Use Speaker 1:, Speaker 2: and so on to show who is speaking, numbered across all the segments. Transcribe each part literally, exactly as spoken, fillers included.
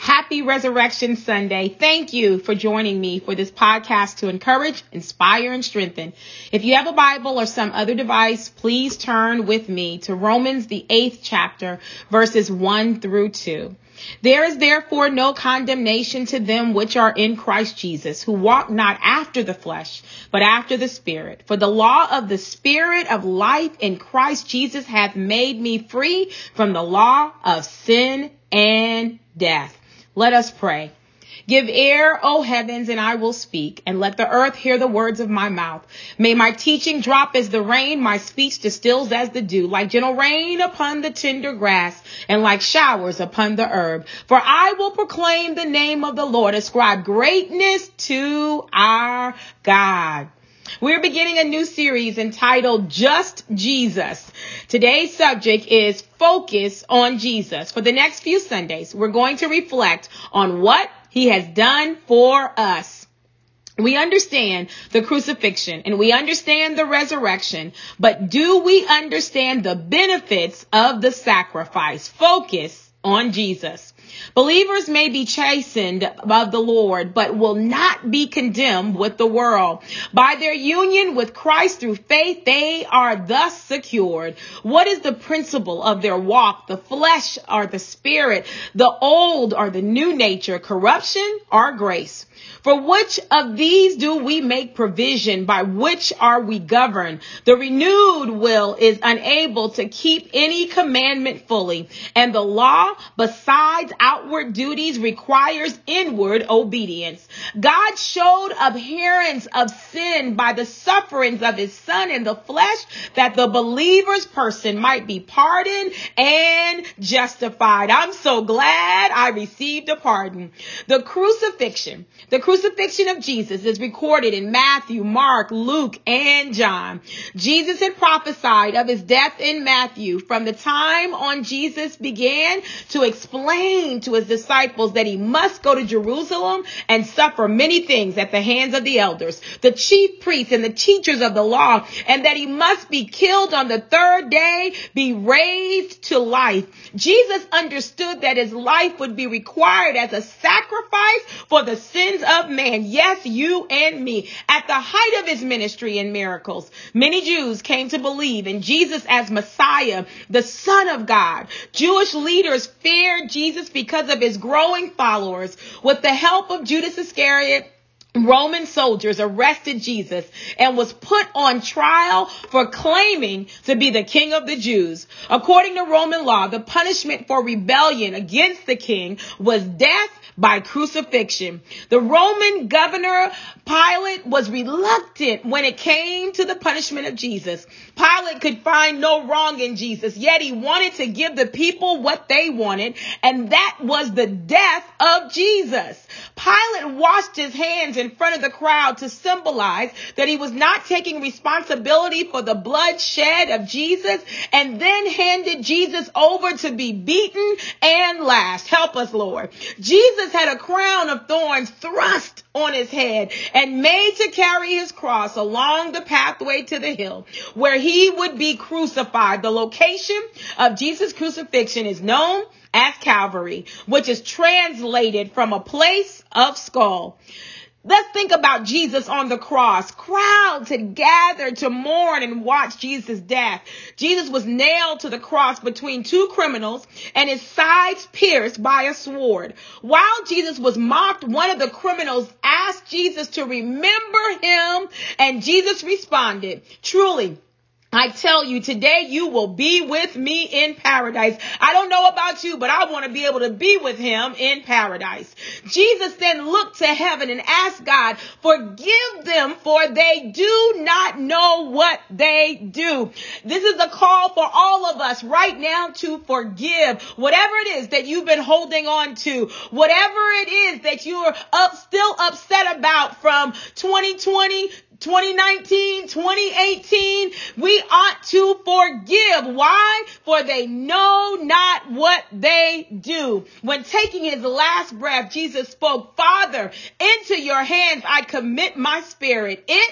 Speaker 1: Happy Resurrection Sunday. Thank you for joining me for this podcast to encourage, inspire, and strengthen. If you have a Bible or some other device, please turn with me to Romans, the eighth chapter, verses one through two. There is therefore no condemnation to them which are in Christ Jesus, who walk not after the flesh, but after the Spirit. For the law of the Spirit of life in Christ Jesus hath made me free from the law of sin and death. Let us pray. Give ear, O heavens, and I will speak, and let the earth hear the words of my mouth. May my teaching drop as the rain, my speech distills as the dew, like gentle rain upon the tender grass, and like showers upon the herb. For I will proclaim the name of the Lord, ascribe greatness to our God. We're beginning a new series entitled Just Jesus. Today's subject is Focus on Jesus. For the next few Sundays, we're going to reflect on what he has done for us. We understand the crucifixion and we understand the resurrection, but do we understand the benefits of the sacrifice? Focus on Jesus. Believers may be chastened by the Lord, but will not be condemned with the world. By their union with Christ through faith, they are thus secured. What is the principle of their walk? The flesh or the spirit, the old or the new nature, corruption or grace? For which of these do we make provision? By which are we governed? The renewed will is unable to keep any commandment fully, and the law, besides outward duties, requires inward obedience. God showed abhorrence of sin by the sufferings of his Son in the flesh, that the believer's person might be pardoned and justified. I'm so glad I received a pardon. The crucifixion, the crucifixion Crucifixion of Jesus is recorded in Matthew, Mark, Luke, and John. Jesus had prophesied of his death in Matthew from the time on Jesus began to explain to his disciples that he must go to Jerusalem and suffer many things at the hands of the elders, the chief priests, and the teachers of the law, and that he must be killed on the third day, be raised to life. Jesus understood that his life would be required as a sacrifice for the sins of man. Yes, you and me. At the height of his ministry and miracles, many Jews came to believe in Jesus as Messiah, the Son of God. Jewish leaders feared Jesus because of his growing followers. With the help of Judas Iscariot, Roman soldiers arrested Jesus and was put on trial for claiming to be the king of the Jews. According to Roman law, the punishment for rebellion against the king was death by crucifixion. The Roman governor Pilate was reluctant when it came to the punishment of Jesus. Pilate could find no wrong in Jesus, yet he wanted to give the people what they wanted, and that was the death of Jesus. Pilate washed his hands in front of the crowd to symbolize that he was not taking responsibility for the blood shed of Jesus, and then handed Jesus over to be beaten and lashed. Help us, Lord. Jesus had a crown of thorns thrust on his head and made to carry his cross along the pathway to the hill where he would be crucified. The location of Jesus' crucifixion is known as Calvary, which is translated from a place of skull. Let's think about Jesus on the cross. Crowds had gathered to mourn and watch Jesus' death. Jesus was nailed to the cross between two criminals and his sides pierced by a sword. While Jesus was mocked, one of the criminals asked Jesus to remember him, and Jesus responded, "Truly, I tell you, today you will be with me in paradise." I don't know about you, but I want to be able to be with him in paradise. Jesus then looked to heaven and asked God, "Forgive them, for they do not know what they do." This is a call for all of us right now to forgive whatever it is that you've been holding on to, whatever it is that you're up, still upset about from twenty twenty, twenty nineteen, twenty eighteen. We ought to forgive. Why? For they know not what they do. When taking his last breath, Jesus spoke, "Father, into your hands I commit my spirit." It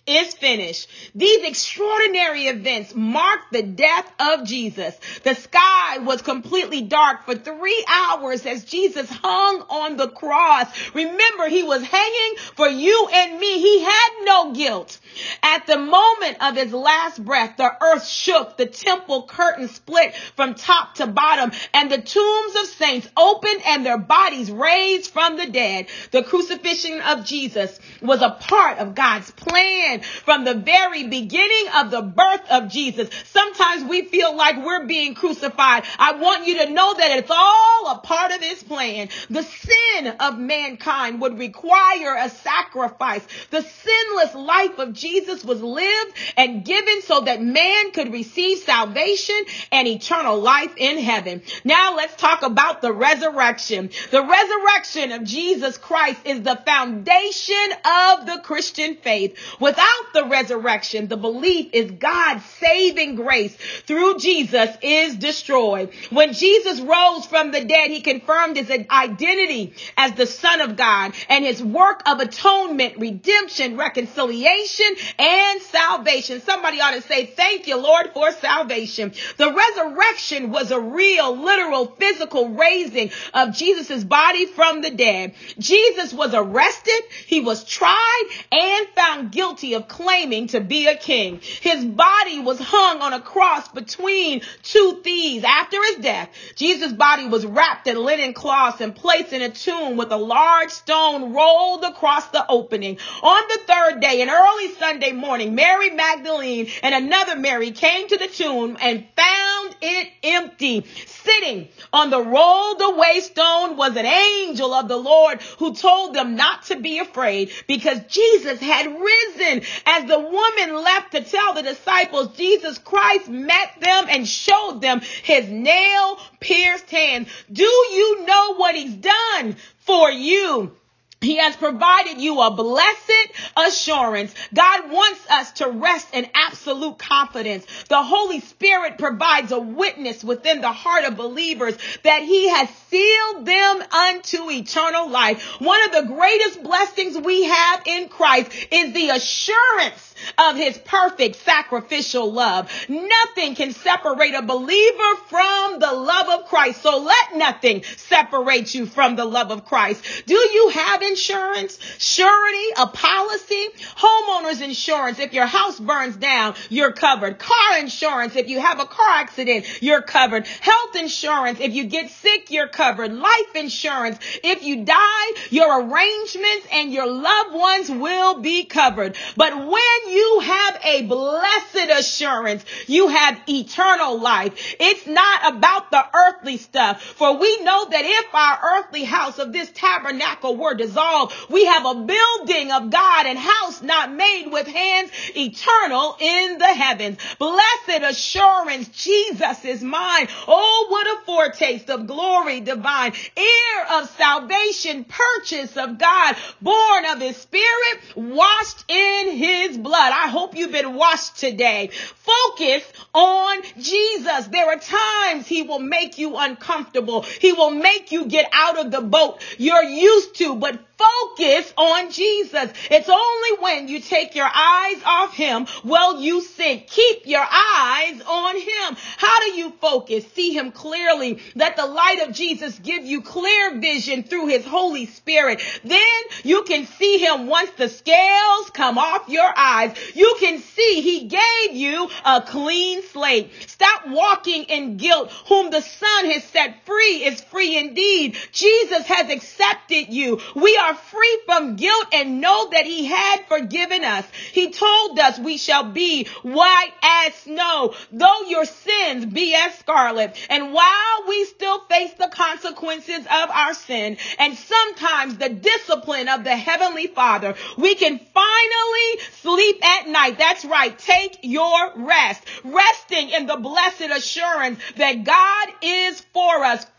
Speaker 1: is finished. These extraordinary events marked the death of Jesus. The sky was completely dark for three hours as Jesus hung on the cross. Remember, he was hanging for you and me. He had no guilt. At the moment of his last breath, the earth shook, the temple curtain split from top to bottom, and the tombs of saints opened and their bodies raised from the dead. The crucifixion of Jesus was a part of God's plan from the very beginning of the birth of Jesus. Sometimes we feel like we're being crucified. I want you to know that it's all a part of his plan. The sin of mankind would require a sacrifice. The sinless life of Jesus was lived and given so that man could receive salvation and eternal life in heaven. Now let's talk about the resurrection. The resurrection of Jesus Christ is the foundation of the Christian faith. Without the resurrection, the belief is God's saving grace through Jesus is destroyed. When Jesus rose from the dead, he confirmed his identity as the Son of God and his work of atonement, redemption, reconciliation, and salvation. Somebody ought to say, thank you, Lord, for salvation. The resurrection was a real, literal, physical raising of Jesus's body from the dead. Jesus was arrested. He was tried and found guilty of claiming to be a king. His body was hung on a cross between two thieves. After his death, Jesus' body was wrapped in linen cloths and placed in a tomb with a large stone rolled across the opening. On the third day, an early Sunday morning, Mary Magdalene and another Mary came to the tomb and found it empty. Sitting on the rolled away stone was an angel of the Lord who told them not to be afraid because Jesus had risen. As the woman left to tell the disciples, Jesus Christ met them and showed them his nail-pierced hands. Do you know what he's done for you? He has provided you a blessed assurance. God wants us to rest in absolute confidence. The Holy Spirit provides a witness within the heart of believers that he has sealed them unto eternal life. One of the greatest blessings we have in Christ is the assurance of his perfect sacrificial love. Nothing can separate a believer from the love of Christ. So let nothing separate you from the love of Christ. Do you have insurance, surety, a policy? Homeowner's insurance. If your house burns down, you're covered. Car insurance. If you have a car accident, you're covered. Health insurance. If you get sick, you're covered. Life insurance. If you die, your arrangements and your loved ones will be covered. But when you have a blessed assurance, you have eternal life. It's not about the earthly stuff. For we know that if our earthly house of this tabernacle were dissolved, we have a building of God and house not made with hands, eternal in the heavens. Blessed assurance, Jesus is mine. Oh, what a foretaste of glory divine, heir of salvation, purchase of God, born of his spirit, washed in his blood. I hope you've been washed today. Focus on Jesus. There are times he will make you uncomfortable. He will make you get out of the boat you're used to, but focus on Jesus. It's only when you take your eyes off him will you sink. Keep your eyes on him. How do you focus? See him clearly. Let the light of Jesus give you clear vision through his Holy Spirit. Then you can see him once the scales come off your eyes. You can see he gave you a clean slate. Stop walking in guilt. Whom the Son has set free is free indeed. Jesus has accepted you. We are free from guilt and know that he had forgiven us. He told us we shall be white as snow, though your sins be as scarlet. And while we still face the consequences of our sin and sometimes the discipline of the Heavenly Father, we can finally sleep at night. That's right. Take your rest, resting in the blessed assurance that God is for us.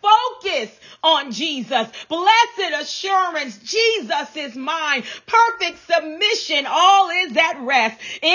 Speaker 1: focus on Jesus. Blessed assurance, Jesus is mine. Perfect submission, all is at rest. In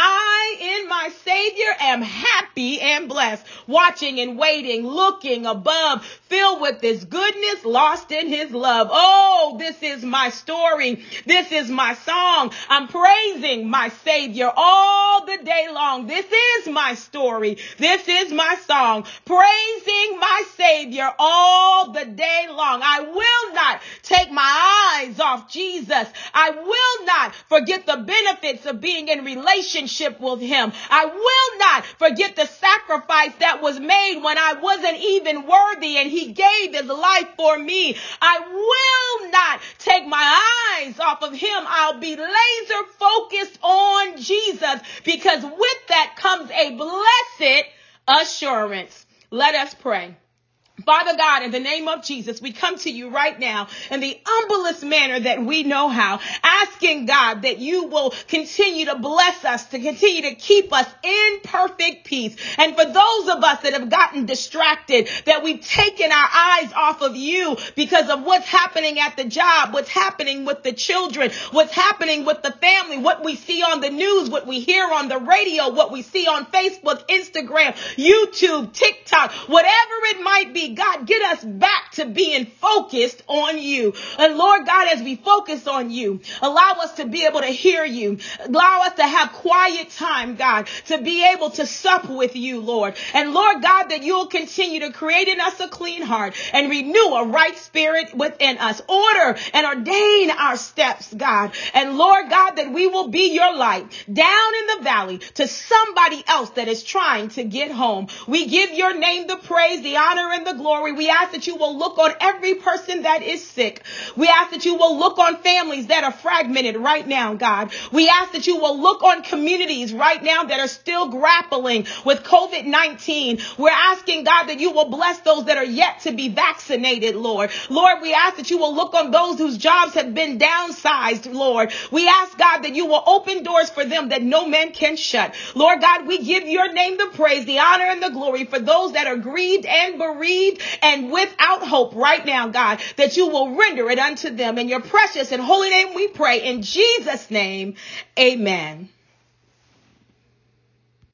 Speaker 1: I, in my Savior, am happy and blessed. Watching and waiting, looking above, filled with His goodness, lost in His love. Oh, this is my story. This is my song. I'm praising my Savior all the day long. This is my story. This is my song. Praising my Savior all the day long. I will not take my eyes off Jesus. I will not forget the benefits of being in relationship with Him. I will not forget the sacrifice that was made when I wasn't even worthy and He gave His life for me. I will not take my eyes off of Him. I'll be laser focused on Jesus, because with that comes a blessed assurance. Let us pray. Father God, in the name of Jesus, we come to you right now in the humblest manner that we know how, asking God that you will continue to bless us, to continue to keep us in perfect peace. And for those of us that have gotten distracted, that we've taken our eyes off of you because of what's happening at the job, what's happening with the children, what's happening with the family, what we see on the news, what we hear on the radio, what we see on Facebook, Instagram, YouTube, TikTok, whatever it might be. God, get us back to being focused on you. And Lord God, as we focus on you, allow us to be able to hear you. Allow us to have quiet time, God, to be able to sup with you, Lord. And Lord God, that you'll continue to create in us a clean heart and renew a right spirit within us. Order and ordain our steps, God. And Lord God, that we will be your light down in the valley to somebody else that is trying to get home. We give your name the praise, the honor, and the glory. We ask that you will look on every person that is sick. We ask that you will look on families that are fragmented right now, God. We ask that you will look on communities right now that are still grappling with covid nineteen. We're asking, God, that you will bless those that are yet to be vaccinated, Lord. Lord, we ask that you will look on those whose jobs have been downsized, Lord. We ask, God, that you will open doors for them that no man can shut. Lord God, we give your name the praise, the honor, and the glory for those that are grieved and bereaved and without hope right now, God, that you will render it unto them. In your precious and holy name we pray. In Jesus' name, amen.